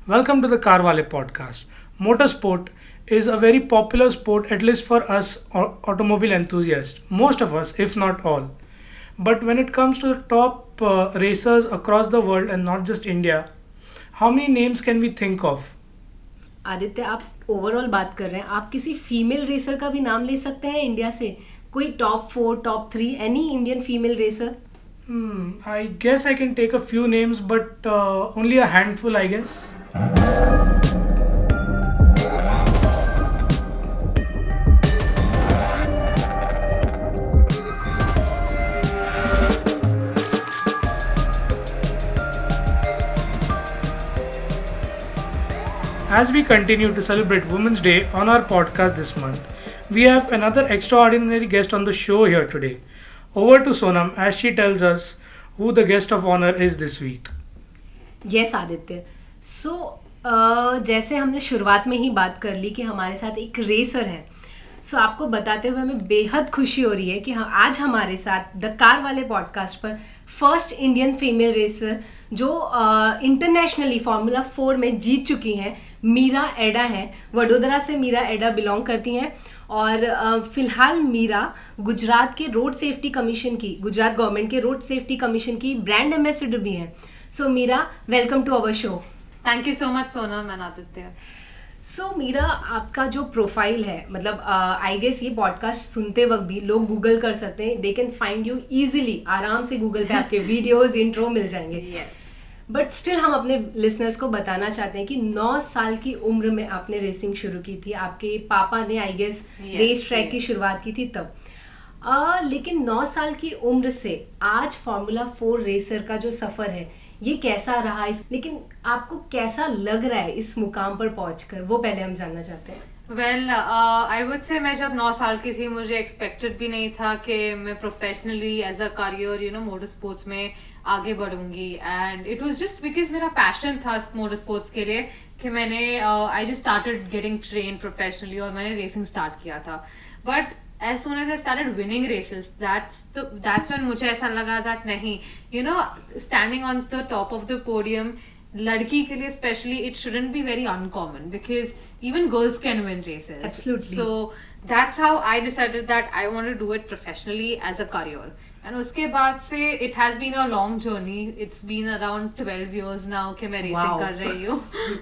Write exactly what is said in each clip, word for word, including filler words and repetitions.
Welcome to the Carwale podcast. Motorsport is a very popular sport, at least for us au- automobile enthusiasts, most of us, if not all. But when it comes to the top uh, racers across the world and not just India, how many names can we think of? Aditya, आप overall बात कर रहे हैं, आप किसी female racer का भी नाम ले सकते हैं इंडिया से? कोई top four, top three, any Indian female racer? Hmm, I guess I can take a few names, but uh, only a handful, I guess. As we continue to celebrate Women's Day on our podcast this month, we have another extraordinary guest on the show here today. Over to Sonam as she tells us who the guest of honor is this week. Yes Aditya, so जैसे हमने शुरुआत में ही बात कर ली कि हमारे साथ एक रेसर है, सो आपको बताते हुए हमें बेहद खुशी हो रही है कि हाँ, आज हमारे साथ द कार वाले पॉडकास्ट पर फर्स्ट इंडियन फीमेल रेसर जो इंटरनेशनली फार्मूला फोर में जीत चुकी हैं, मीरा एडा हैं. वडोदरा से मीरा एडा बिलोंग करती हैं और अ, फिलहाल मीरा गुजरात के रोड सेफ्टी कमीशन की गुजरात गवर्नमेंट के रोड सेफ्टी कमीशन की ब्रांड एम्बेसडर भी हैं. So Meera, welcome to our show. Thank you so much Sonam and Aditya. So Meera, आपका जो प्रोफाइल है, मतलब आई गेस ये पॉडकास्ट सुनते वक्त भी लोग गूगल कर सकते हैं, they can find you easily, आराम से गूगल पे आपके वीडियोस इंट्रो मिल जाएंगे. यस. बट स्टिल हम अपने लिसनर्स को बताना चाहते हैं कि नौ साल की उम्र में आपने रेसिंग शुरू की थी. आपके पापा ने I guess Yes, race track की yes. शुरुआत की थी तब. आ, लेकिन नौ साल की उम्र से आज फार्मूला फोर रेसर का जो सफर है, ये कैसा रहा? इस लेकिन आपको कैसा लग रहा है इस मुकाम पर पहुंचकर, वो पहले हम जानना चाहते हैं. वेल आई वुड से मैं जब नौ साल की थी, मुझे एक्सपेक्टेड भी नहीं था कि मैं professionally as a career you know motor sports में आगे बढ़ूंगी. And it was just because मेरा पैशन था मोटर स्पोर्ट्स के लिए कि मैंने I just started getting train professionally और मैंने रेसिंग स्टार्ट किया था. But as soon as I started winning races, that's the that's when मुझे ऐसा लगा that नहीं, you know, standing on the top of the podium, लड़की के लिए especially it shouldn't be very uncommon because even girls can win races. Absolutely. So that's how I decided that I want to do it professionally as a career. And उसके बाद से it has been a long journey. It's been around twelve years now कि मैं racing Wow. कर रही हूँ.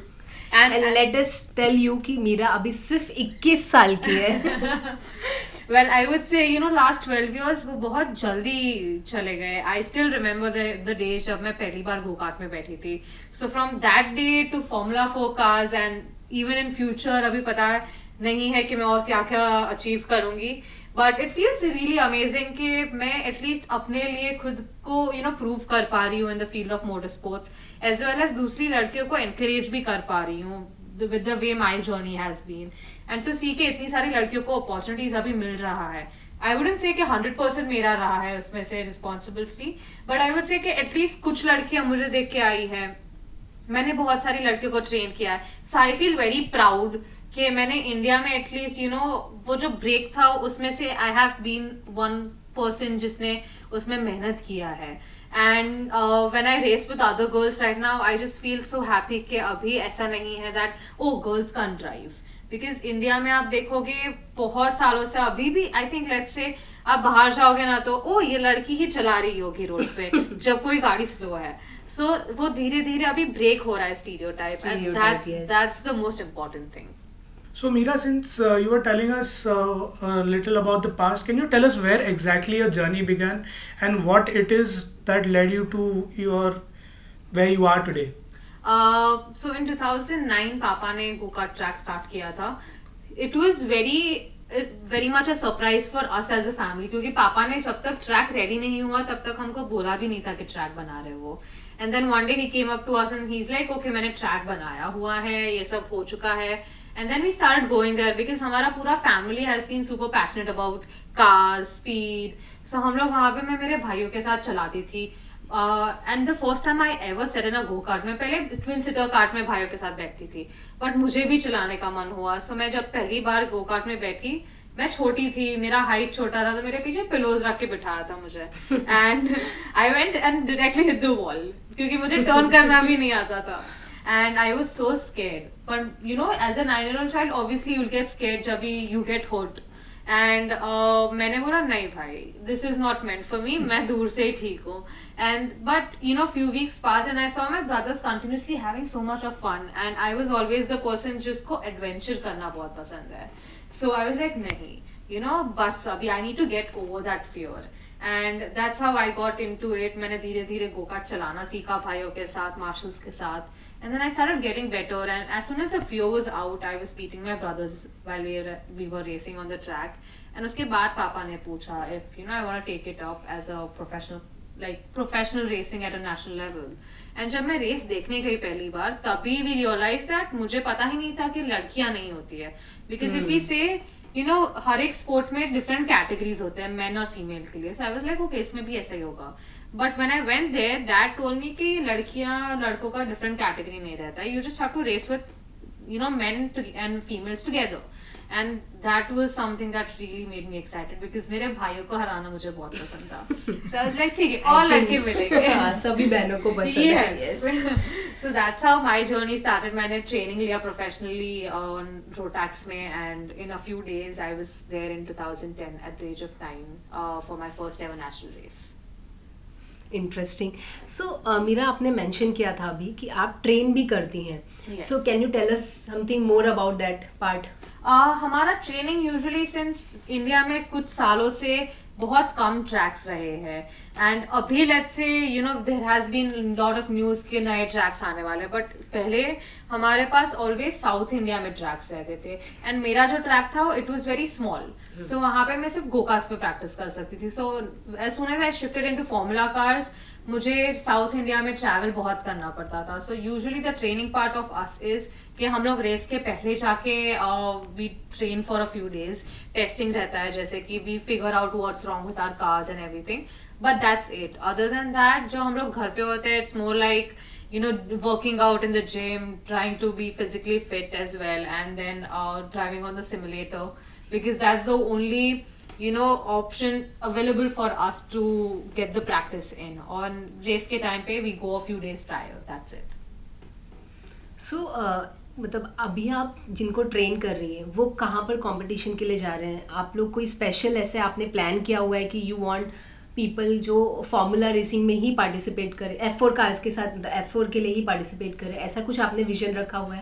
And let us tell you कि मीरा अभी सिर्फ इक्कीस साल की है. Well, I would say, you know, last twelve years वो बहुत जल्दी चले गए. I still remember the, the days जब मैं पहली बार go kart में बैठी थी. So from that day to Formula four cars and even in future अभी पता नहीं है कि मैं और क्या क्या achieve करूँगी. But it feels really amazing कि मैं at least अपने लिए खुद को you know prove कर पा रही हूँ in the field of motorsports, as well as दूसरी लड़कियों को encourage भी कर पा रही हूँ with the way my journey has been. And to see के इतनी सारी लड़कियों को अपॉर्चुनिटीज अभी मिल रहा है. आई वुडंट से कि हंड्रेड परसेंट मेरा रहा है उसमें से responsibility, but I would say कि एटलीस्ट कुछ लड़कियां मुझे देख के आई है. मैंने बहुत सारी लड़कियों को ट्रेन किया है. So I feel very proud कि मैंने इंडिया में एटलीस्ट यू नो वो जो ब्रेक था उसमें से I have been one person जिसने उसमें मेहनत किया है. And when I race with other girls right now, I just feel so happy कि अभी ऐसा नहीं है that oh girls can drive. Because India में आप देखोगे बहुत सालों से अभी भी आई थिंक लेट्स से आप बाहर जाओगे ना तो ओ ये लड़की ही चला रही होगी रोड पे जब कोई गाड़ी स्लो है. सो so, वो धीरे धीरे अभी ब्रेक हो रहा है stereotype, and that's that's the most important thing. So, Meera, since uh, you were telling us uh, a little about the past, can you tell us where exactly your journey began and what it is that led you to your where you are today? So in two thousand nine पापा ने go kart track start किया था. It was very very much a surprise for us as a family, क्योंकि पापा ने जब तक track ready नहीं हुआ तब तक हमको बोला भी नहीं था कि ट्रैक बना रहे वो. And then one day he came up to us and he is like okay मैंने ट्रैक बनाया हुआ है, ये सब हो चुका है. And then we started going there because हमारा पूरा family has been super passionate about cars, speed. So हम लोग वहां पे मैं मेरे भाइयों के साथ चलाती थी. And the first time I ever sat in a go kart, में पहले ट्विन सीटर कार्ट में भाइयों के साथ बैठती थी, बट मुझे भी चलाने का मन हुआ. सो so, मैं जब पहली बार गो कार्ट में बैठी, मैं छोटी थी, मेरा हाइट छोटा था, तो मेरे पीछे पिलोज रख के बिठाया था मुझे. And I went and directly hit the wall क्योंकि मुझे टर्न करना भी नहीं आता था. and I was so scared. But you know, as a nine-year-old child, obviously you'll get scared जब भी you get hurt. And uh, मैंने बोला नहीं भाई, this is not meant for me. मैं दूर से ही ठीक हूँ. And but you know, few weeks passed and I saw my brothers continuously having so much of fun, and I was always the person जिसको adventure करना बहुत पसंद है. So I was like नहीं, you know, बस अभी I need to get over that fear. And that's how I got into it. मैंने धीरे धीरे go-kart चलाना सीखा भाइयों के साथ, marshals के साथ. And then I started getting better, and as soon as the fear was out, I was beating my brothers while we were, we were racing on the track. And उसके बाद पापा ने पूछा if you know I want to take it up as a professional, like professional racing at a national level. And जब मैं race देखने गई पहली बार, तभी we realized that मुझे पता ही नहीं था कि लड़कियां नहीं होती है. Because hmm. if we say you know हर एक स्पोर्ट में डिफरेंट कैटेगरीज होते हैं मेन और फीमेल के लिए. So I was like okay, इसमें भी ऐसा ही होगा. But when I went there, Dad told me कि लड़कियां लड़कों का different category नहीं रहता. You just have to race with, you know, men to, and females together. And that was something that really made me excited because मेरे भाइयों को हराना मुझे बहुत पसंद था. So I was like ठीक है, और लड़के मिलेंगे. सभी बहनों को पसंद है. Yes. So that's how my journey started. मैंने training लिया professionally on Rotax में, and in a few days I was there in twenty ten at the age of nine uh, for my first ever national race. Interesting. So Meera, आपने mention किया था अभी कि आप train भी करती हैं. So can you tell us something more about that part? हमारा ट्रेनिंग यूजुअली सिंस इंडिया में कुछ सालों से बहुत कम ट्रैक्स रहे हैं, एंड अभी let's say you know there has been lot of news के नए ट्रैक्स आने वाले, बट पहले हमारे पास ऑलवेज साउथ इंडिया में ट्रैक्स रहते थे. एंड मेरा जो ट्रैक था it was very small, so वहां पे मैं सिर्फ गोकार्स पे प्रैक्टिस कर सकती थी. So as soon as I shifted into formula cars, मुझे साउथ इंडिया में ट्रैवल बहुत करना पड़ता था. So usually the training part of us is कि हम लोग रेस के पहले जाके we train for a few days, testing रहता है जैसे कि we figure out what's wrong with our cars and everything, but that's it. Other than that जो हम लोग घर पे होते हैं it's more like you know working out in the gym, trying to be physically fit as well, and then uh, driving on the simulator because that's the only you know option available for us to get the practice in. On race ke time pe we go a few days prior, that's it. So uh, मतलब अभी आप जिनको train कर रही हैं वो कहाँ पर कंपटीशन के लिए जा रहे हैं? आप लोग कोई स्पेशल ऐसे आपने प्लान किया हुआ है कि यू वांट पीपल जो फॉर्मूला रेसिंग में ही पार्टिसिपेट करे, एफ फोर कार्स के साथ एफ फोर के लिए ही पार्टिसिपेट करे, ऐसा कुछ आपने विजन रखा हुआ है?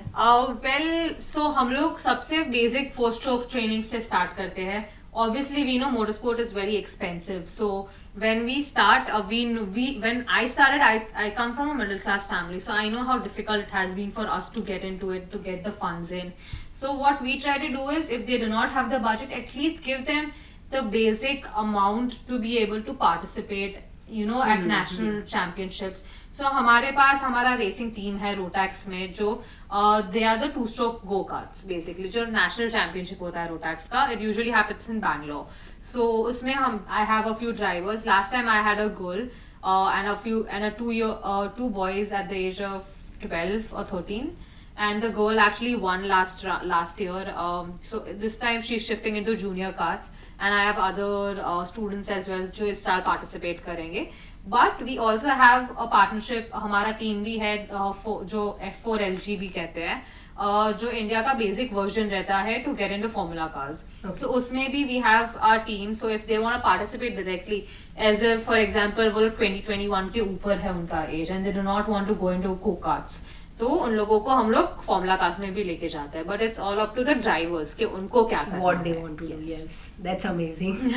वेल सो हम लोग सबसे बेसिक फोर स्ट्रोक ट्रेनिंग से स्टार्ट करते हैं. Obviously we know motorsport is very expensive, so when we start uh, we we when I started I I come from a middle class family, so I know how difficult it has been for us to get into it, to get the funds in. So what we try to do is if they do not have the budget, at least give them the basic amount to be able to participate you know at mm-hmm. national championships. So हमारे पास हमारा racing team है Rotax में जो they are the two stroke go karts basically, जो national championship होता है Rotax का. It usually happens in Bangalore. So उसमें हम I have a few drivers. Last time I had a girl and a few and a two year two boys at the age of twelve or thirteen, and the girl actually won last last year. Um, so this time she's shifting into junior carts, and I have other uh, students as well जो इस साल participate करेंगे. But we also have a partnership. हमारा team भी है uh, जो F four L G B कहते हैं, uh, जो इंडिया का बेसिक वर्जन रहता है to get into formula cars. Okay. So उसमें भी we have our team. So if they want to participate directly, as if for example वो twenty twenty-one के ऊपर है उनका age and they do not want to go into go karts, तो उन लोगों को हम लोग फॉर्मूला कार्स में भी लेके जाते हैं. But it's all up to the drivers कि उनको क्या करना है. What they want to do. Yes, that's amazing.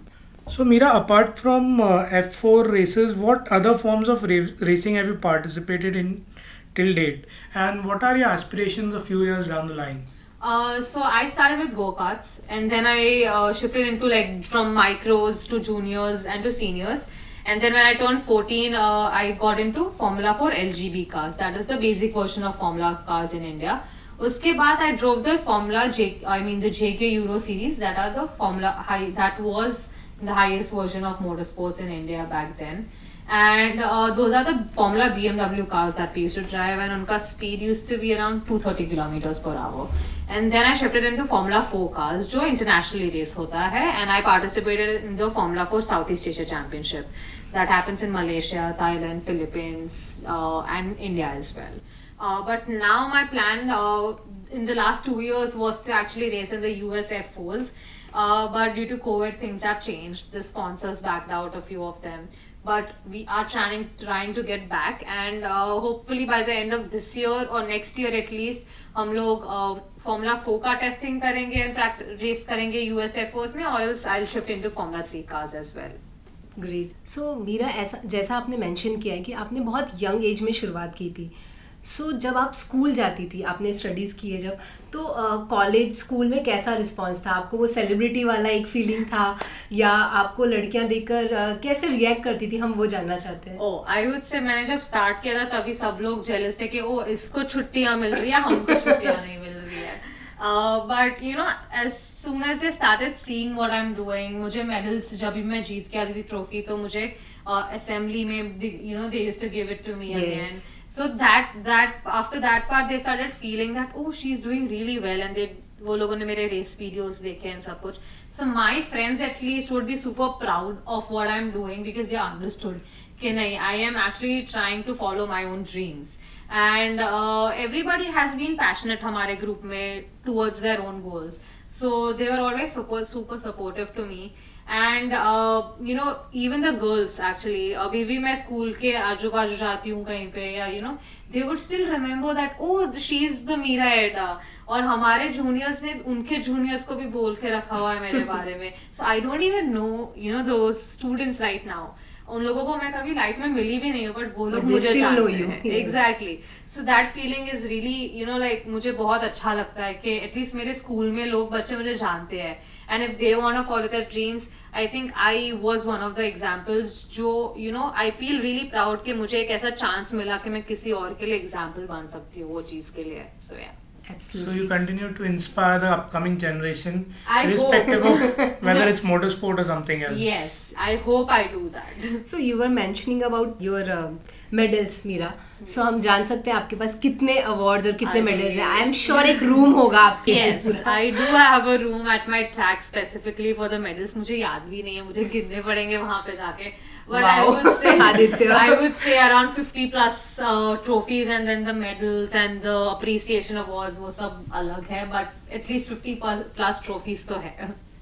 So Meera, apart from uh, F four races, what other forms of ra- racing have you participated in till date, and what are your aspirations a few years down the line? Uh, so I started with go-karts, and then I uh, shifted into like from micros to juniors and to seniors. And then when I turned fourteen, uh, I got into Formula four L G B cars. That is the basic version of Formula cars in India. उसके बाद I drove the Formula J, I mean the J K Euro series. That are the Formula high. That was the highest version of motorsports in India back then. And uh, those are the Formula B M W cars that we used to drive, and unka speed used to be around two hundred thirty kilometers per hour. And then I shifted into Formula four cars, जो internationally race होता है, and I participated in the Formula four Southeast Asia Championship that happens in Malaysia, Thailand, Philippines, uh, and India as well. Uh, but now my plan uh, in the last two years was to actually race in the U S F fours. Uh, but due to COVID, things have changed. The sponsors backed out, a few of them. But we are trying trying to get back, and uh, hopefully by the end of this year or next year at least, हम लोग Formula four का testing करेंगे and practice race करेंगे U S F fours में, or else I'll shift into Formula three cars as well. Great. So Meera, ऐसा जैसा आपने mention किया है कि आपने बहुत यंग एज में शुरुआत की थी. सो so, जब आप स्कूल जाती थी, आपने स्टडीज़ की है जब, तो कॉलेज uh, स्कूल में कैसा रिस्पांस था? आपको वो सेलिब्रिटी वाला एक फीलिंग था, या आपको लड़कियां देखकर uh, कैसे रिएक्ट करती थी? हम वो जानना चाहते हैं. ओह, आई वुड से मैंने जब स्टार्ट किया था तभी सब लोग जेलस थे कि ओ इसको छुट्टियां मिल रही है, हमको छुट्टियां नहीं मिल रही है. But you know, as soon as they started seeing what I am doing, मुझे मेडल्स जब भी मैं जीत के आती थी ट्रॉफी, तो मुझे असेंबली uh, में you know they used to give it to me again. So that that after that part they started feeling that oh she's doing really well, and they वो लोगों ने मेरे race videos देखे and सब कुछ. So my friends at least would be super proud of what I'm doing, because they understood कि नहीं, I am actually trying to follow my own dreams. And uh, everybody has been passionate हमारे group में towards their own goals. So they were always super super supportive to me. And uh, you know, even the girls actually, अभी भी मैं school के आजू बाजू जाती हूँ कहीं पे, या you know, they would still remember that oh she is the Meera Edda. और हमारे जूनियर्स ने उनके जूनियर्स को भी बोल के रखा हुआ है मेरे बारे में. So I don't even know you know those students right now. उन लोगों को मैं कभी लाइफ में मिली भी नहीं हूँ, बट वो लोग मुझे जानते हैं. Exactly. So that feeling is really you know like, मुझे बहुत अच्छा लगता है कि एटलीस्ट मेरे स्कूल में लोग, बच्चे मुझे जानते हैं. And if they want to follow their dreams, I think I was one of the examples जो you know I feel really proud कि मुझे एक ऐसा chance मिला कि मैं किसी और के लिए example बन सकती हूँ वो चीज़ के लिए. So yeah. Absolutely. So you continue to inspire the upcoming generation, I irrespective hope. of whether it's motorsport or something else. Yes, I hope I do that. So you were mentioning about your uh, medals, Meera. So हम जान सकते हैं आपके पास कितने awards और कितने medals हैं? I am sure एक room होगा आपके. Yes, I do have a room at my track specifically for the medals. मुझे याद भी नहीं है, मुझे गिनने पड़ेंगे वहाँ पे जाके. But wow. I would say I would say around fifty plus uh, trophies, and then the medals and the appreciation awards वो सब अलग है, but at least fifty plus trophies तो है.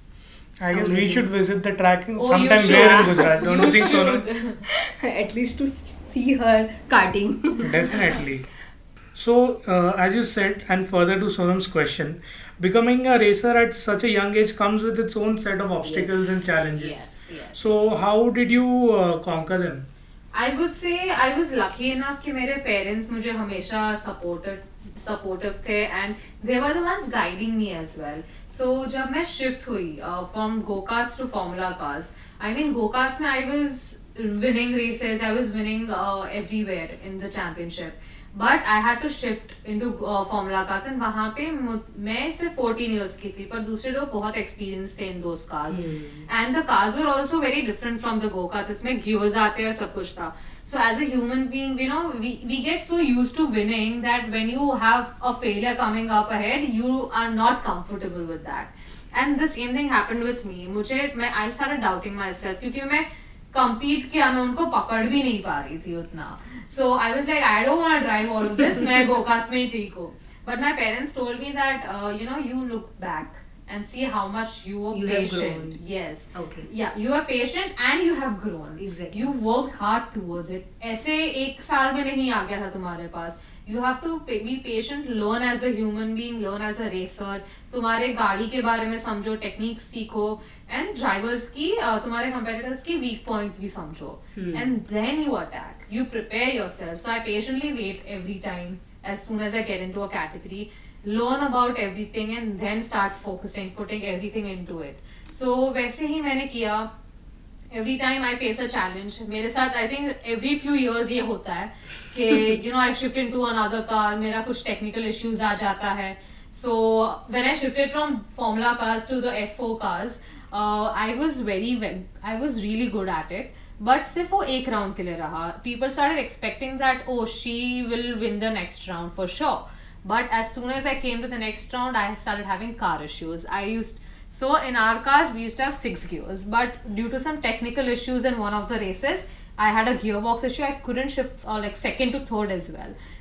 I guess Amazing. We should visit the track oh, sometime there in Gujarat. Don't you, you think should. so? At least to see her karting. Definitely. So, uh, as you said, and further to Sonam's question, becoming a racer at such a young age comes with its own set of obstacles yes. and challenges. Yes, yes. So, how did you uh, conquer them? I would say I was lucky enough कि मेरे parents मुझे हमेशा supported supportive थे, and they were the ones guiding me as well. So जब मैं shift हुई uh, from go-karts to Formula cars, I mean go-karts में I was winning races, I was winning uh, everywhere in the championship. But I had to shift into uh, Formula cars, and वहाँ पे मैं सिर्फ fourteen years की थी, पर दूसरे लोग बहुत experienced थे in those cars. Hmm. And the cars were also very different from the go-karts. इसमें gears आते हैं, सब कुछ था. So as a human being, you know, we we get so used to winning that when you have a failure coming up ahead, you are not comfortable with that. And the same thing happened with me. मुझे मैं I started doubting myself, क्योंकि मैं compete किया, मैं उनको पकड़ भी नहीं पा रही थी उतना. So I was like, I don't want to drive all of this. मैं go-karts में ही ठीक हूँ. But my parents told me that uh, you know, you look back and see how much you were you patient. Have grown. Yes. Okay. Yeah, you are patient and you have grown. Exactly. You worked hard towards it. ऐसे एक साल में नहीं आ गया था तुम्हारे पास. You have to be patient, learn as a human being, learn as a racer. तुम्हारे गाड़ी के बारे में समझो, टेक्निक्स सीखो, and drivers की uh, तुम्हारे competitors की weak points भी समझो. Hmm. And then you attack. You prepare yourself. So I patiently wait every time as soon as I get into a category, learn about everything, and then start focusing, putting everything into it. So वैसे ही मैंने किया. Every time I face a challenge, मेरे साथ I think every few years ये होता है कि you know I shift into another car, मेरा कुछ technical issues आ जाता है. So when I shifted from Formula cars to the F four cars, uh, I was very well, I was really good at it. But सिर्फ वो एक round के लिए रहा. People started expecting that oh she will win the next round for sure. But as soon as I came to the next round, I started having car issues. I used So in our cars, we used to have six gears, but due to some technical issues in one of the races, I had a gearbox issue. I couldn't shift uh, like second to third as well.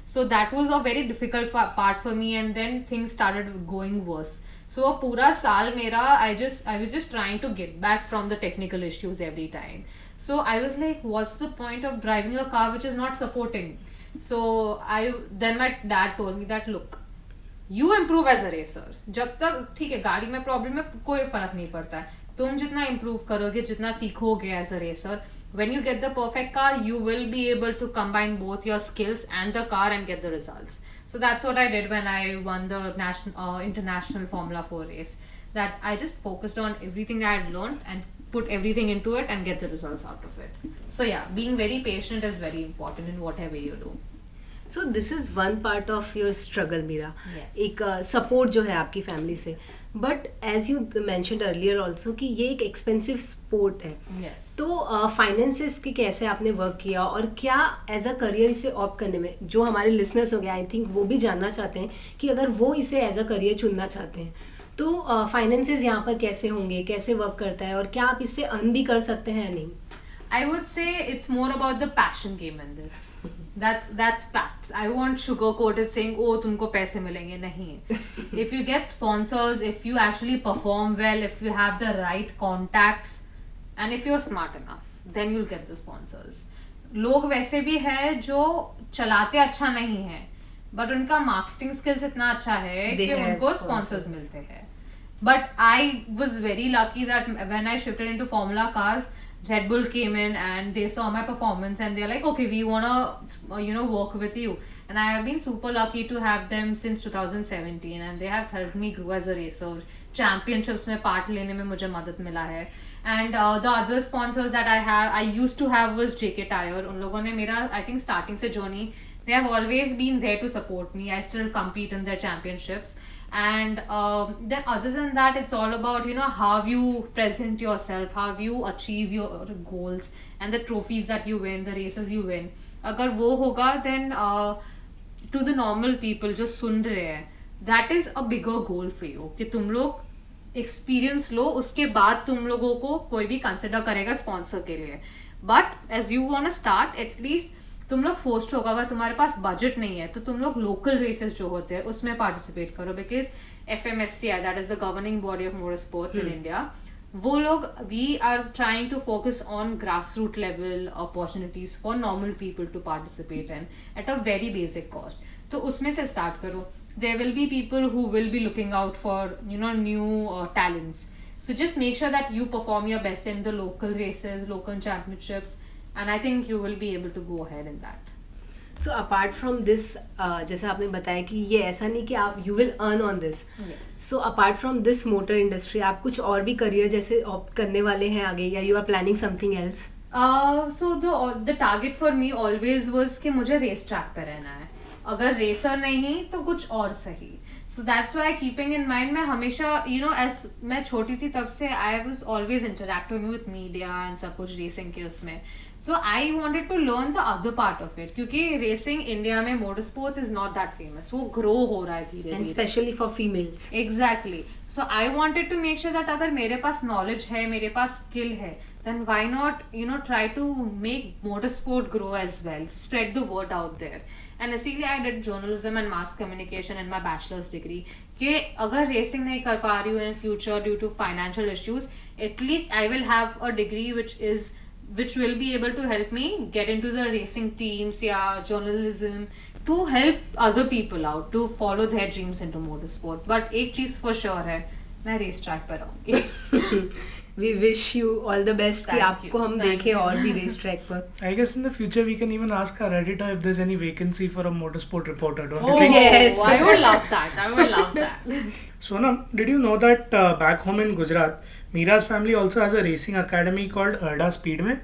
So that was a very difficult fa- part for me, and then things started going worse. So a पूरा साल मेरा I just I was just trying to get back from the technical issues every time. So I was like, what's the point of driving a car which is not supporting? So I then my dad told me that look, you improve as a racer. जब तक ठीक है गाड़ी में problem है कोई फर्क नहीं पड़ता है, तुम जितना इम्प्रूव करोगे जितना सीखोगे as a racer, when you get the perfect car you will be able to combine both your skills and the car and get the results. So that's what I did when I won the national uh, international Formula four race, that I just focused on everything I had learned and put everything into it and get the results out of it. So yeah, being very patient is very important in whatever you do. So this is one part of your struggle Meera, Yes. एक support जो है आपकी family से. But as you mentioned earlier also कि ये एक expensive sport है. Yes. तो फाइनेंसेस की कैसे आपने वर्क किया और क्या एज अ करियर इसे ऑप्ट करने में, जो हमारे लिसनर्स हो गए आई थिंक वो भी जानना चाहते हैं कि अगर वो इसे एज अ करियर चुनना चाहते हैं तो फाइनेंसेस uh, यहाँ पर कैसे होंगे, कैसे वर्क करता है और क्या आप इससे अर्न भी कर सकते हैं या नहीं? I would say it's more about the passion game in this. That's that's facts. I won't sugarcoat it saying, oh, तुमको पैसे मिलेंगे, नहीं. If you get sponsors, if you actually perform well, if you have the right contacts, and if you're smart enough, then you'll get the sponsors. लोग वैसे भी हैं जो चलाते अच्छा नहीं है, but उनका marketing skills इतना अच्छा है They कि have उनको sponsors. sponsors मिलते हैं. But I was very lucky that when I shifted into Formula cars, Red Bull came in and they saw my performance and they're like, okay, we wanna uh, you know work with you. And I have been super lucky to have them since twenty seventeen, and they have helped me grow as a racer. Championships में part लेने में मुझे मदद मिला है. And uh, the other sponsors that I have, I used to have was J K Tyre. उन लोगों ने मेरा I think starting से journey, they have always been there to support me. I still compete in their championships. And um, then other than that, it's all about, you know, how you present yourself, how you achieve your goals and the trophies that you win, the races you win. अगर वो होगा, then uh, to the normal people जो सुन रहे हैं, that is a bigger goal for you, कि तुम लोग experience लो, उसके बाद तुम लोगों को कोई भी consider करेगा sponsor के लिए. But as you wanna start, at least तुम लोग फोर्स्ड होगा, अगर तुम्हारे पास बजट नहीं है तो तुम लोग लोकल रेसेस जो होते हैं उसमें पार्टिसिपेट करो, because F M S C I, that is the governing body of motor sports in India, वो लोग we are trying to focus on grass root level opportunities for normal people to participate in at a very basic cost. तो उसमें से start करो. There will be people who will be looking out for you know new talents. So just make sure that you perform your best in the local races, local championships, and I think you will be able to go ahead in that. So apart from this, जैसा आपने बताया कि ये ऐसा नहीं कि आप you will earn on this, Yes. So apart from this motor industry आप कुछ और भी करियर जैसे ऑप्ट करने वाले हैं आगे, या you are planning something else? Uh, so the the target for me always was कि मुझे रेस ट्रैक पे रहना है. अगर रेसर नहीं तो कुछ और सही. So that's why keeping in mind, मैं हमेशा you know as मैं छोटी थी तब से I was always interacting with media and सब कुछ रेसिंग के उसमें. So I wanted to learn the other part of it, क्योंकि रेसिंग इंडिया में motor sports is not that famous, वो ग्रो हो रहा है धीरे एंड धीरे. Specially for females. Exactly. So I wanted to make sure that अगर मेरे पास knowledge है, मेरे पास skill है, then why not, you know, try to make motorsport grow as well, spread the word out there. And इसीलिए I did journalism and mass communication in my bachelor's degree. कि अगर racing नहीं कर पा रही हूँ in future due to financial issues, at least I will have a degree which is which will be able to help me get into the racing teams, yeah, journalism, to help other people out to follow their dreams into motorsport. But एक चीज for sure है, मैं race track पर रहूंगी. We wish you all the best कि Thank आपको you. हम Thank देखें you. और भी रेस ट्रैक पर. I guess in the future we can even ask our editor if there's any vacancy for a motorsport reporter. Don't you Oh, think? Yes. I would love that. I would love that. Sonam, did you know that uh, back home in Gujarat, Mira's family also has a racing academy called Erda Speedway?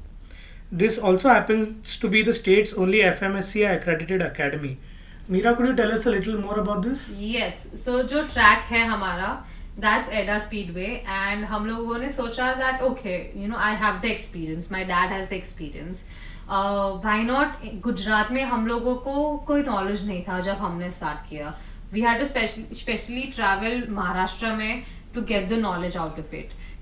This also happens to be the state's only F M S C I accredited academy. Mira, could you tell us a little more about this? Yes. So जो track है हमारा, that's Erda Speedway, and हम लोगों ने सोचा that okay, you know, I have the experience. My dad has the experience. Uh, why not? Gujarat में हम लोगों को कोई knowledge नहीं था जब हमने start किया. We had to specially, specially travel Maharashtra में to get the knowledge out of it.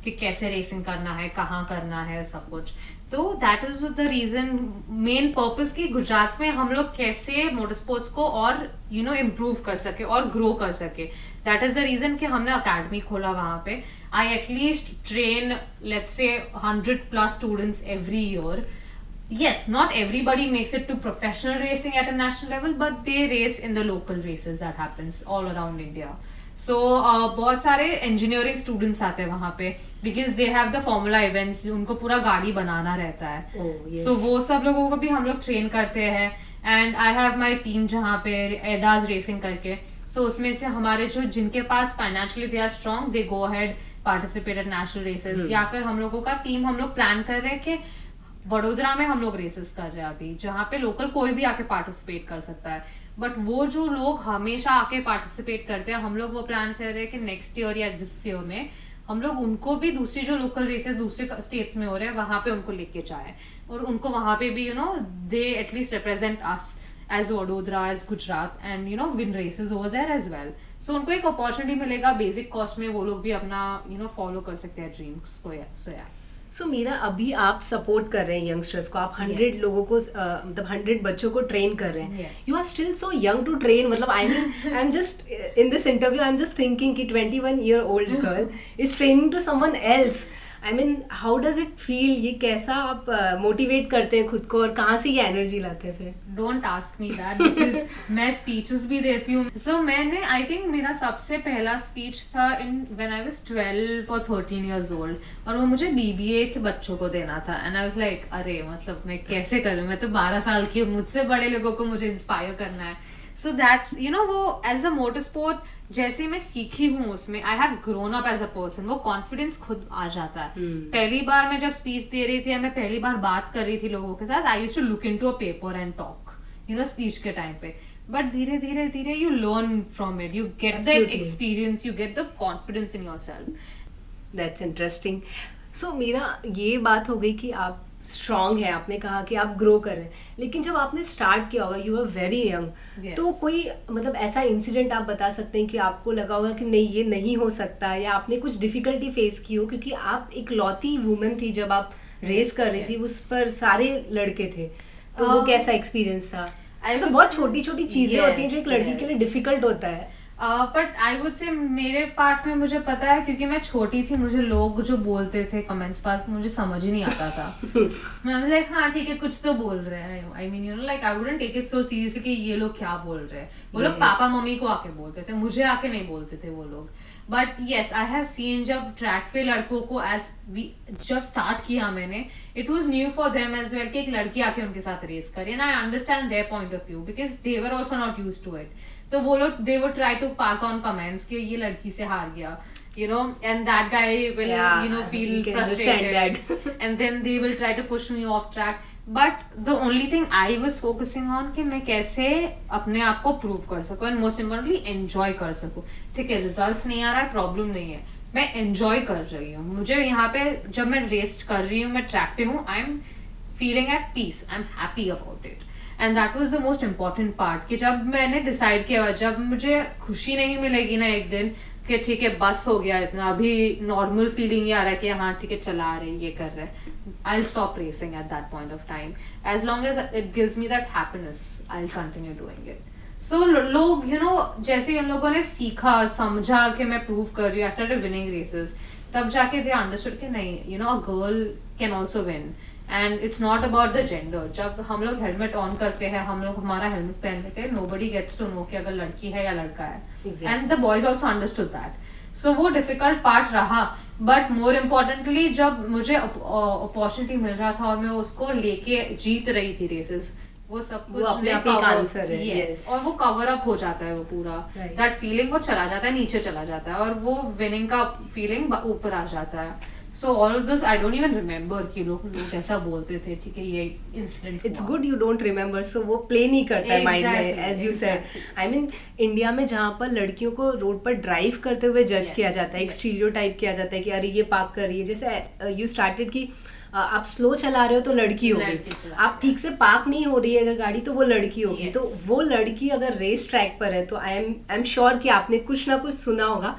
कि कैसे रेसिंग करना है, कहाँ करना है, सब कुछ. तो that is the reason, main purpose कि गुजरात में हम लोग कैसे मोटर स्पोर्ट्स को और यू नो इम्प्रूव कर सके और ग्रो कर सके. दैट इज द रीजन कि हमने अकेडमी खोला वहां पे. I at least train let's say hundred plus students every year. Yes, not everybody makes it to professional racing at a national level, but they race in the local races that happens all around India. So uh, बहुत सारे engineering students आते हैं वहाँ पे because they have the formula events, उनको पूरा गाड़ी बनाना रहता है. oh, yes. So वो सब लोगों को भी हम लोग train करते हैं. And I have my team जहाँ पे एडाज racing करके. So उसमें से हमारे जो जिनके पास financially they are strong, they go ahead participate at national races. hmm. या फिर हम लोगों का टीम हम लोग प्लान कर रहे हैं कि वडोदरा में हम लोग रेसेस कर रहे हैं अभी, जहाँ पे लोकल कोई भी आके पार्टिसिपेट कर सकता है. बट वो जो लोग हमेशा आके पार्टिसिपेट करते हैं, हम लोग वो प्लान कर रहे हैं कि नेक्स्ट ईयर या दिस ईयर में हम लोग उनको भी दूसरी जो लोकल रेसेस दूसरे स्टेट्स में हो रहे हैं वहां पे उनको लेके जाए और उनको वहां पे भी you know they at least represent us as Vadodara, as Gujarat and you know win races over there as well. So उनको एक अपॉर्चुनिटी मिलेगा बेसिक कॉस्ट में, वो लोग भी अपना यू नो फॉलो कर सकते हैं ड्रीम्स को. सो या सो so, मीरा, अभी आप सपोर्ट कर रहे हैं यंगस्टर्स को, आप हंड्रेड yes. लोगों को मतलब हंड्रेड बच्चों को ट्रेन कर रहे हैं. You are still so young to train. मतलब I mean I am just in this interview I am just thinking कि twenty one year old girl is training to someone else. I mean how does it feel? ये कैसा आप motivate uh, करते हैं खुद को और कहाँ से ये एनर्जी लाते हैं फिर? Don't ask me that because मैं स्पीचेस भी देती हूँ. सो so, मैंने आई थिंक मेरा सबसे पहला स्पीच था in when I was twelve और थर्टीन इयर्स ओल्ड और वो मुझे बीबीए के बच्चों को देना था. एंड आई वाज लाइक अरे मतलब मैं कैसे करूँ, मैं तो बारह साल की हूँ, मुझसे बड़े लोगों को मुझे इंस्पायर करना है. सो दैट्स यू नो वो एज अ मोटर स्पोर्ट जैसे मैं सीखी हूँ उसमें I have grown up as a person. वो कॉन्फिडेंस खुद आ जाता है. hmm. पहली बार मैं जब स्पीच दे रही थी, मैं पहली बार बात कर रही थी लोगों के साथ, I used to look into a paper and talk you know speech के टाइम पे. बट धीरे धीरे धीरे you learn from it, you get the experience, you get the confidence in yourself. That's interesting. So मेरा ये बात हो गई कि आप स्ट्रांग है, आपने कहा कि आप ग्रो कर रहे हैं, लेकिन जब आपने स्टार्ट किया होगा यू आर वेरी यंग, तो कोई मतलब ऐसा इंसिडेंट आप बता सकते हैं कि आपको लगा होगा कि नहीं ये नहीं हो सकता, या आपने कुछ डिफिकल्टी फेस की हो, क्योंकि आप एक लौती वुमन थी जब आप रेस कर रही थी, उस पर सारे लड़के थे, तो वो कैसा एक्सपीरियंस था? तो बहुत छोटी छोटी चीजें होती हैं जो एक लड़की के लिए डिफिकल्ट होता है. बट आई वुड से मेरे पार्ट में मुझे पता है, क्योंकि मैं छोटी थी, मुझे लोग जो बोलते थे कमेंट्स पास मुझे समझ ही नहीं आता था. मैं लाइक हाँ ठीक है कुछ तो बोल रहे हैं, I mean you know like I wouldn't take it so seriously कि ये लोग क्या बोल रहे हैं. वो लोग पापा मम्मी को आके बोलते थे, मुझे आके नहीं बोलते थे वो लोग. But yes I have seen जब ट्रैक पे लड़कों को एज जब स्टार्ट किया मैंने, it was new for them as well कि एक लड़की आके उनके साथ रेस करे. And I understand their point of view because they were also not used to it. तो वो लोग they would try to pass on comments कि ये लड़की से हार गया, you know, and that guy will yeah, you know feel frustrated and then they will try to push me off track. But the only thing I was focusing on कि मैं कैसे अपने आप को प्रूव कर सकूं and most importantly enjoy कर सकूं. ठीक है रिजल्ट्स नहीं आ रहा है, प्रॉब्लम नहीं है, मैं एंजॉय कर रही हूँ. मुझे यहाँ पे जब मैं रेस कर रही हूँ, मैं ट्रैक पे हूँ, I am feeling at peace, I am happy about it. And that was the most important part कि जब मैंने डिसाइड किया, जब मुझे खुशी नहीं मिलेगी ना एक दिन कि ठीक है बस हो गया इतना, अभी नॉर्मल फीलिंग ये आ रहा है कि हाँ ठीक है चला रहे ये कर रहे, I will stop racing at that point of time. As long as it gives me that happiness I will continue doing it. So लोग यू नो जैसे उन लोगों ने सीखा समझा कि मैं प्रूव कर रही हूँ, आई स्टार्टेड विनिंग रेसेस, तब जाके दे अंडरस्टूड कि नहीं you know a girl can also win. And it's not about the gender. जब हम लोग हेलमेट ऑन करते हैं, हम लोग हमारा हेलमेट पहन लेते हैं, नोबडी गेट्स टू नो कि अगर लड़की है या लड़का है. And the boys also understood that. So वो डिफिकल्ट पार्ट रहा, बट मोर इम्पोर्टेंटली जब मुझे अपॉर्चुनिटी मिल रहा था और मैं उसको लेके जीत रही थी रेसेस, वो सब कुछ अपने आप एक आंसर है. yes. yes. और वो कवर अप हो जाता है, वो पूरा दैट right. फीलिंग वो चला जाता है, नीचे चला जाता है, और वो विनिंग का फीलिंग ऊपर आ जाता है. So all of this I don't even remember कि लोग लोग ऐसा बोलते थे. ठीक है ये incident It's good you don't remember, so वो प्ले नहीं करता है माइंड में, as you said. I mean India में जहाँ पर लड़कियों को रोड पर ड्राइव करते हुए जज yes, किया जाता है, एक स्टीरियोटाइप किया जाता है कि अरे ये पार्क कर रही है. जैसे यू स्टार्टेड कि आप स्लो चला रहे हो तो लड़की होगी, आप ठीक से पार्क नहीं हो रही है अगर गाड़ी तो वो लड़की होगी. तो वो लड़की अगर रेस ट्रैक पर है तो I am I am sure कि आपने कुछ ना कुछ सुना होगा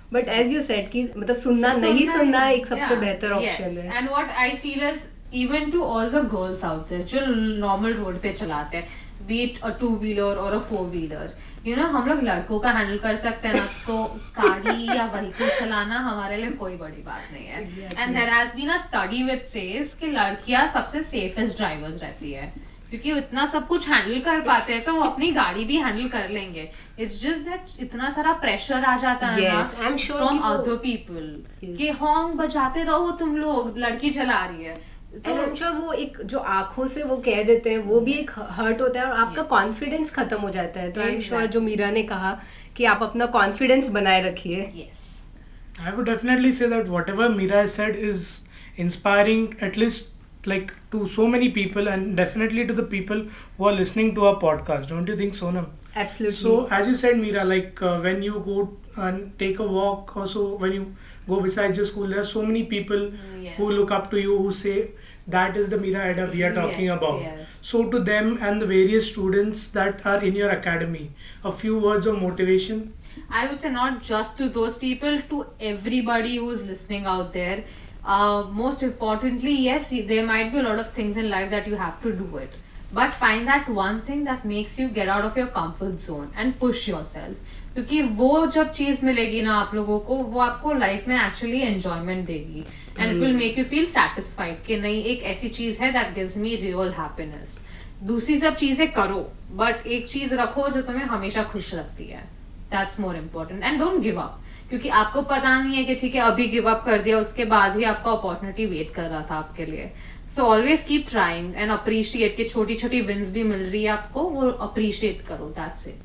बट एज यू सेड कि मतलब सुनना नहीं सुनना एक सबसे बेहतर ऑप्शन है. And what I feel is even to all the girls out there जो नॉर्मल रोड पे चलाते हैं, be it a two wheeler और a four wheeler, you know हम लोग लड़कों का हैंडल कर सकते हैं ना, तो गाड़ी या व्हीकल चलाना हमारे लिए कोई बड़ी बात नहीं है. And there has been a study which says कि लड़कियां सबसे सेफेस्ट ड्राइवर्स रहती है, क्योंकि इतना सब कुछ हैंडल कर पाते हैं तो वो अपनी गाड़ी भी हैंडल कर लेंगे. इट्स जस्ट दैट इतना सारा प्रेशर आ जाता है yes, ना फ्रॉम अदर पीपल कि हॉर्न बजाते रहो तुम लोग, लड़की चला रही है. तो I'm sure वो एक जो आंखों से वो कह देते हैं वो भी एक हर्ट होता है और आपका कॉन्फिडेंस खत्म हो जाता है. तो आई एम श्योर जो मीरा ने कहा कि आप अपना कॉन्फिडेंस बनाए रखिए. Yes. I would definitely say that whatever Meera has said is inspiring, at least like to so many people, and definitely to the people who are listening to our podcast. Don't you think, Sonam? Absolutely. So as you said, Meera, like uh, when you go and take a walk, also when you go besides your school, there are so many people Yes. who look up to you, who say that is the Meera Ida we are talking Yes, about. yes. So to them and the various students that are in your academy, a few words of motivation. I would say not just to those people, to everybody who's listening out there. Uh, most importantly, yes, there might be a lot of things in life that you have to do it. But find that one thing that makes you get out of your comfort zone and push yourself. क्योंकि वो जब चीज मिलेगी ना आप लोगों को, वो आपको लाइफ में एक्चुअली एंजॉयमेंट देगी and it will make you feel satisfied कि नहीं एक ऐसी चीज है that gives me real happiness. दूसरी सब चीजें करो बट एक चीज रखो जो तुम्हें हमेशा खुश रखती है. That's more important. And don't give up, क्योंकि आपको पता नहीं है कि ठीक है अभी गिव अप कर दिया, उसके बाद ही आपका अपॉर्चुनिटी वेट कर रहा था आपके लिए. So always keep trying and appreciate कि छोटी छोटी विंस भी मिल रही है आपको, वो अप्रिशिएट करो. That's it.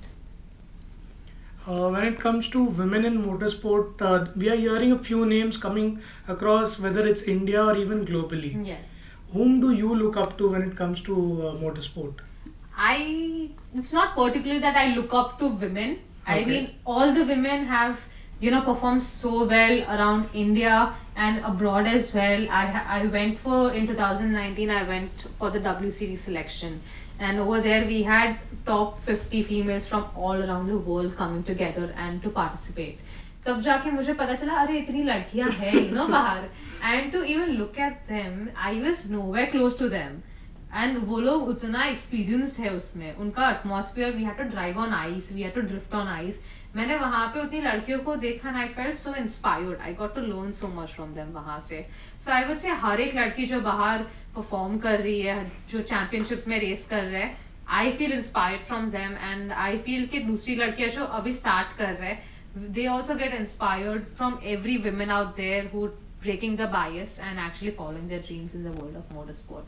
Uh, when it comes to women in motorsport, uh, we are hearing a few names coming across, whether it's India or even globally. Yes. Whom do you look up to when it comes to uh, motorsport? I it's not particularly that I look up to women. I Okay. mean all the women have you know performed so well around India and abroad as well. I ha- I went for in twenty nineteen I went for the W Series selection, and over there we had top fifty females from all around the world coming together and to participate. तब जाके मुझे पता चला अरे इतनी लड़कियां हैं you know बाहर, and to even look at them I was nowhere close to them. And वो लोग उतना experienced है उसमें, उनका atmosphere, we had to drive on ice, we had to drift on ice. मैंने वहाँ पे उतनी लड़कियों को देखा and I felt so inspired. I got to learn so much from them वहाँ से. So I would say हर एक लड़की जो बाहर perform कर रही है, जो championships में race कर रहे हैं, I feel inspired from them, and I feel कि दूसरी लड़कियां जो अभी start कर रहे हैं, they also get inspired from every women out there who breaking the bias and actually following their dreams in the world of motorsport.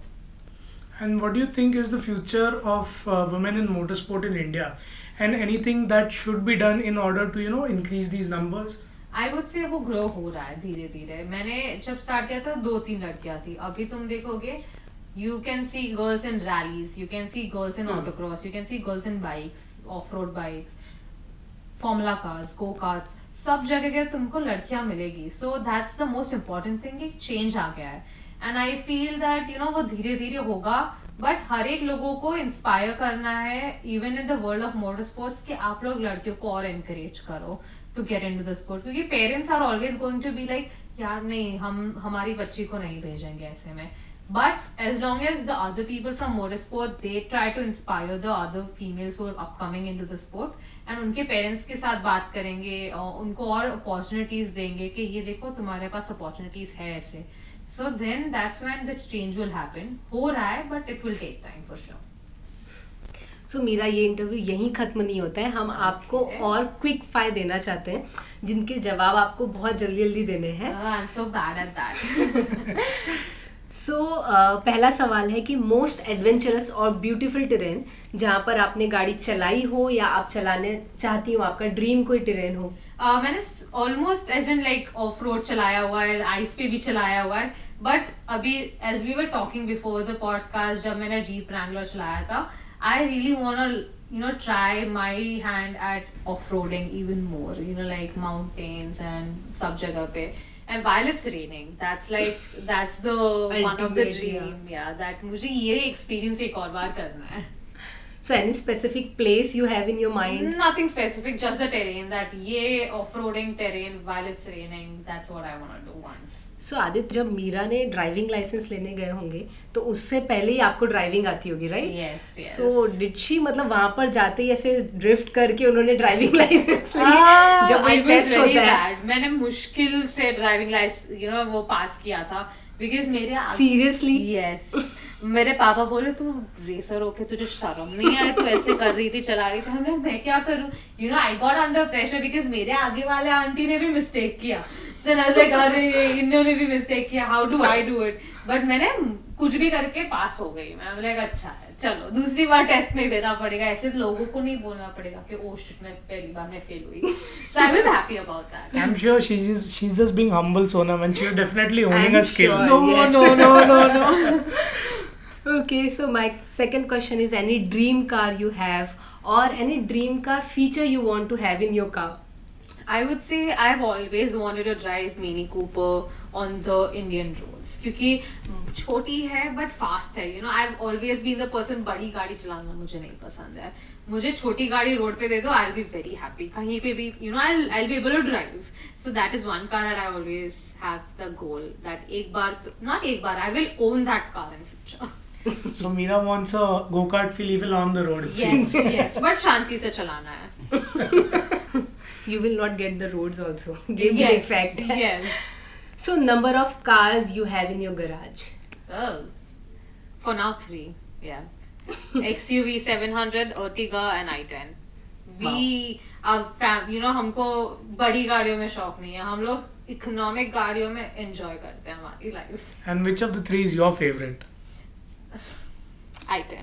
And what do you think is the future of uh, women in motorsport in India, and anything that should be done in order to you know increase these numbers? I would say वो grow हो रहा है धीरे धीरे. मैंने जब start किया था दो तीन लड़कियां थी, अभी तुम देखोगे you can see girls in rallies, you can see girls in Hmm. autocross, you can see girls in bikes, off-road bikes, formula cars, go-karts, सब जगह के तुमको लड़कियां मिलेगी. So that's the most important thing, एक change आ गया है. And I feel that you know वो धीरे धीरे होगा, but हर एक लोगों को inspire करना है even in the world of motorsports कि आप लोग लड़कियों को और encourage करो to get into the sport, क्योंकि parents are always going to be like यार नहीं हम हमारी बच्ची को नहीं भेजेंगे ऐसे में. But as long as the other people from motorsport, they try to inspire the other females who are upcoming into the sport, and उनके parents के साथ बात करेंगे और उनको और opportunities देंगे कि ये देखो तुम्हारे पास opportunities है ऐसे. So then that's when the change will happen. हो रहा है but it will take time for sure. So so, मेरा ये इंटरव्यू यहीं खत्म नहीं होता है. हम आपको और क्विक फायर देना चाहते हैं जिनके जवाब आपको बहुत जल्दी जल्दी देने हैं. Uh, I'm so bad at that. So so, uh, पहला सवाल है कि मोस्ट एडवेंचरस और ब्यूटीफुल टेरेन जहाँ पर आपने गाड़ी चलाई हो या आप चलाने चाहती हो, आपका ड्रीम कोई टेरेन हो. uh, मैंने almost as in like off road चलाया हुआ है, आइस पे भी चलाया हुआ है, बट अभी as we were talking before the podcast जब मैंने जीप रैंगलर चलाया था, I really want you know try my hand at off-roading even more, you know like mountains and sab jagah pe, and while it's raining that's like that's the one of the Ultimate, dream yeah, that मुझे ये experience एक और बार करना है. So any specific place you have in your mind? Nothing specific, just the terrain. That ये off-roading terrain while it's raining. That's what I want to do once. So Aditya, जब मीरा ने driving licence लेने गए होंगे तो उससे पहले ही आपको ड्राइविंग आती होगी, right? Yes, yes. So did she, मतलब वहाँ पर जाते ही ऐसे ड्रिफ्ट करके उन्होंने ड्राइविंग लाइसेंस ली? जब वो टेस्ट होता है, मैंने मुश्किल से ड्राइविंग लाइसेंस यू नो वो पास किया था, बिकॉज मेरे सीरियसली यस मेरे पापा बोले तुम रेसर होके तुझे शर्म नहीं आए, तू ऐसे कर रही थी, चला रही थी. हम लोग मैं क्या करूं, you know I got under pressure because मेरे आगे वाले आंटी ने भी मिस्टेक किया. Then I was like, अरे इन्होंने भी मिस्टेक किया, how do I do it. But मैंने कुछ भी करके पास हो गई. मैं बोला अच्छा है, चलो दूसरी बार टेस्ट नहीं देना पड़ेगा, ऐसे लोगों को नहीं बोलना पड़ेगा कि ओह शिट मैं पहली बार में फेल हुई. So I was happy about that. I'm sure she's she's just being humble, Sonam, and she's definitely owning I'm a skill. sure, No, yeah. no, no, no, no. Okay, so my second question is any dream car you have or any dream car feature you want to have in your car? I would say I've always wanted to drive Mini Cooper on the Indian roads क्योंकि छोटी है but fast है. You know, I've always been the person बड़ी गाड़ी चलाना मुझे नहीं पसंद है. मुझे छोटी गाड़ी रोड पे दे दो, I'll be very happy. कहीं पे भी you know I'll I'll be able to drive. So that is one car that I always have the goal that एक बार not एक बार I will own that car in future. So Meera wants a go-kart feel even on the road. It Yes, seems. yes, but शांति से चलाना है. You will not get the roads also. ये भी Yes, एक fact है. yes. So number of cars you have in your garage? Oh, for now three, yeah. X U V seven hundred, Ertiga and I ten. We are fam, you know हमको बड़ी गाड़ियों में शौक नहीं है. हम लोग इकोनॉमिक गाड़ियों में enjoy करते हैं हमारी life. And which of the three is your favorite? I ten.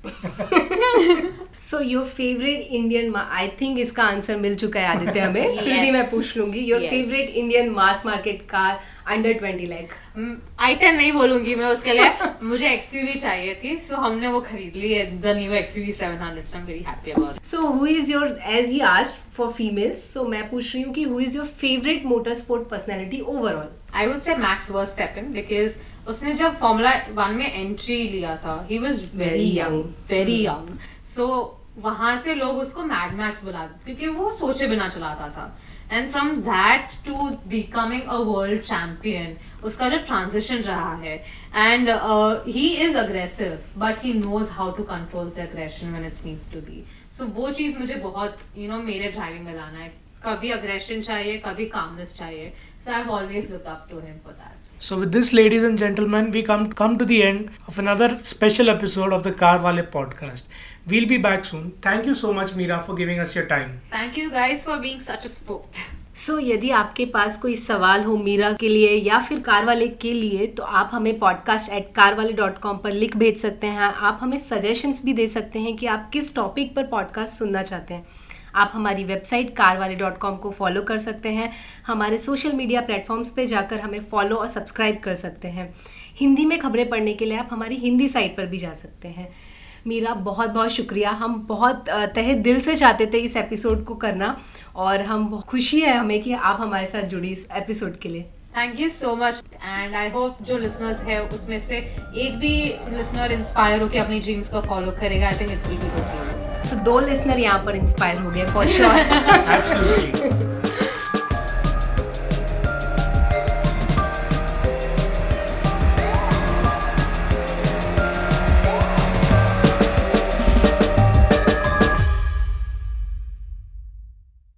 So your favorite Indian, ma- I think इसका आंसर मिल चुका है आदित्य हमें. फिर भी Yes. मैं पूछ लूंगी. Your Yes. favorite Indian mass market car under twenty lakh? I ten नहीं बोलूंगी मैं उसके लिए. मुझे X U V चाहिए थी, so हमने वो खरीद ली है, the new X U V seven hundred. So I'm very happy about it. So who is your, as he asked for females, so मैं पूछ रही हूँ कि who is your favorite motorsport personality overall? I would say Max Verstappen because उसने जब formula one में entry लिया था he was very Very young, young. very young. So वहाँ से लोग उसको मैड मैक्स बुलाते क्योंकि वो सोचे बिना चलाता था. And from that to becoming a world champion, उसका जो transition रहा है, and uh, he is aggressive, but he knows how to control the aggression when it needs to be. So वो चीज़ मुझे बहुत you know मेरे driving में लाना है. कभी aggression चाहिए, कभी calmness चाहिए. So I've always looked up to him for that. So with this, ladies and gentlemen, we come come to the end of another special episode of the Car Wale podcast. We'll be back soon. Thank you so much, Meera, for giving us your time. Thank you guys for being such a sport. So यदि आपके पास कोई सवाल हो मीरा के लिए या फिर car वाले के लिए तो आप हमें podcast at CarWale dot com पर लिख भेज सकते हैं. आप हमें सजेशंस भी दे सकते हैं कि आप किस टॉपिक पर पॉडकास्ट सुनना चाहते हैं. आप हमारी website CarWale dot com को फॉलो कर सकते हैं. हमारे सोशल मीडिया प्लेटफॉर्म्स पे जाकर हमें फॉलो और सब्सक्राइब कर सकते हैं. हिंदी में खबरें पढ़ने के लिए आप हमारी हिंदी साइट पर भी जा सकते हैं. मीरा, बहुत बहुत शुक्रिया. हम बहुत तहे दिल से चाहते थे इस एपिसोड को करना और हम खुशी है हमें कि आप हमारे साथ जुड़ी इस एपिसोड के लिए. Thank you so much and I hope जो listeners है उसमें से एक भी listener इंस्पायर होकर अपनी ड्रीम्स को फॉलो करेगा. I think it will be good. सो दो लिसनर यहाँ पर इंस्पायर हो गए फॉर श्योर. Absolutely.